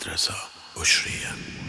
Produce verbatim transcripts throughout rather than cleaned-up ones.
رضا بشریه.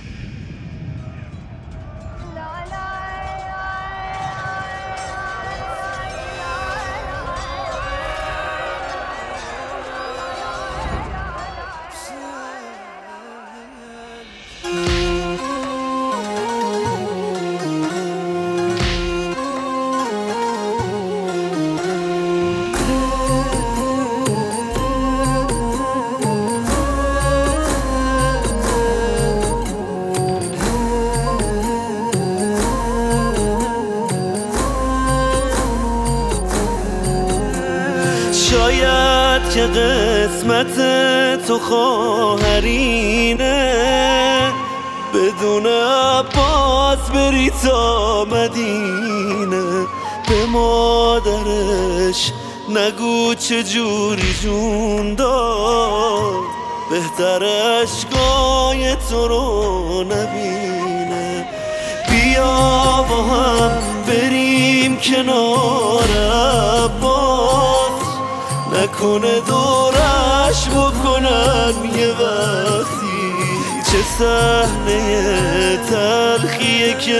شاید که قسمت تو خواهرینه بدون عباس بری تا مدینه. به مادرش نگو چه جوری جون داد، بهتر اشکای تو رو نبینه. بیا با هم بریم کنار عباس، نکنه دورش بکنن یه وقتی. چه صحنه تلخیه که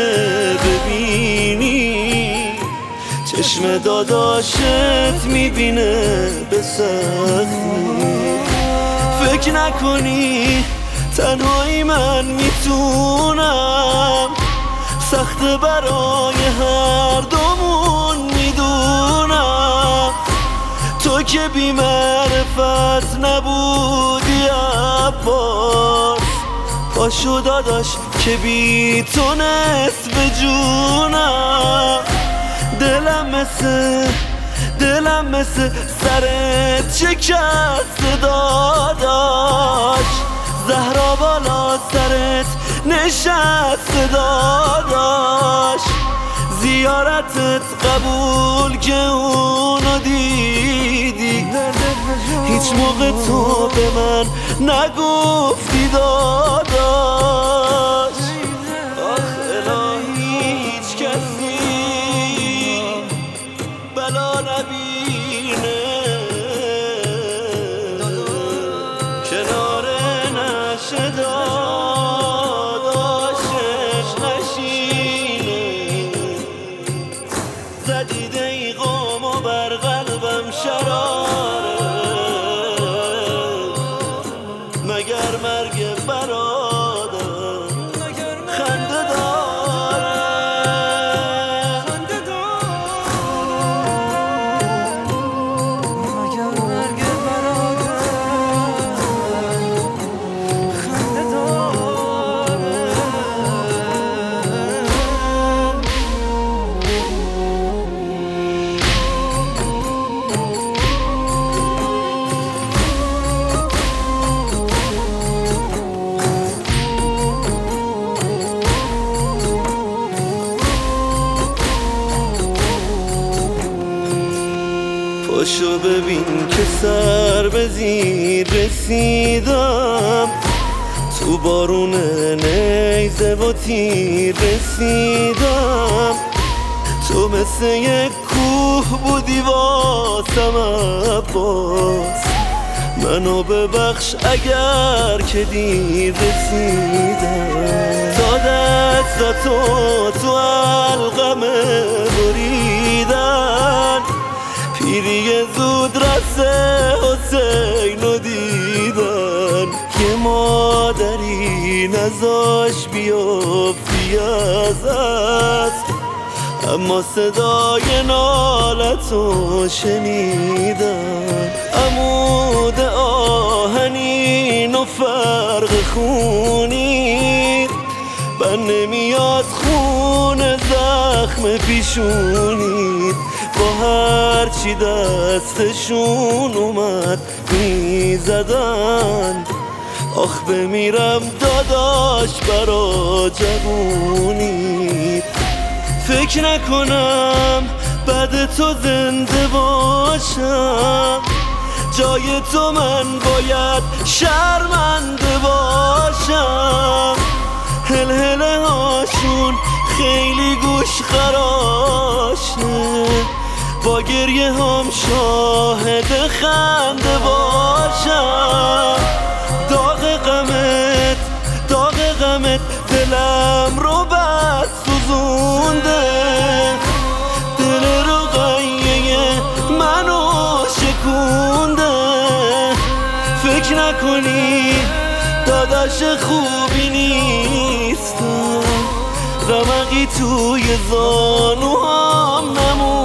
ببینی چشم داداشت میبینه به سختی. فکر نکنی تنهایی من میتونم، سخت برای هر دومون میدونم. تو که بی معرفت نبودی عباس، پاشو داداش که بی تو نصف جونم. دلم مثل دلم مثل سرت شکست داداش، زهرا بالا سرت نشست داداش. زیارتت قبول که اونو دیدی، هیچ موقع تو به من نگفتی داداش. آخ الهی هیچ کسی بلا نبینه کنار نشه داداشش نشینه. زدی دیقام و بر قلبم شراره، مگر مرگ برادر خنده داره. مگر مرگ برادر خنده داره. پاشو ببین که سر به زیر رسیدم، تو بارون نیزه و تیر رسیدم. تو مثل یک کوه بودی واسم عباس، منو ببخش اگر که دیر رسیدم. تا دستاتو تو حلقم بریدن، پیری زود رسه حسین رو دیدن. یه مادری نزاش بیافتی از است، اما صدای نالتو شنیدن. عمود آهنین و فرق خونی، بر نمیاد خون زخم پیشونید. با هرچی دستشون اومد میزدن، آخ بمیرم داداش برا جوونی. فکر نکنم بعد تو زنده باشم، جای تو من باید شرمنده باشم. هلهله هاشون خیلی گوش خراشه، با گریه هم شاهد خنده باشم. داغ غم نکنی داداش خوبی نیستم، رمقی توی زانوهام نمون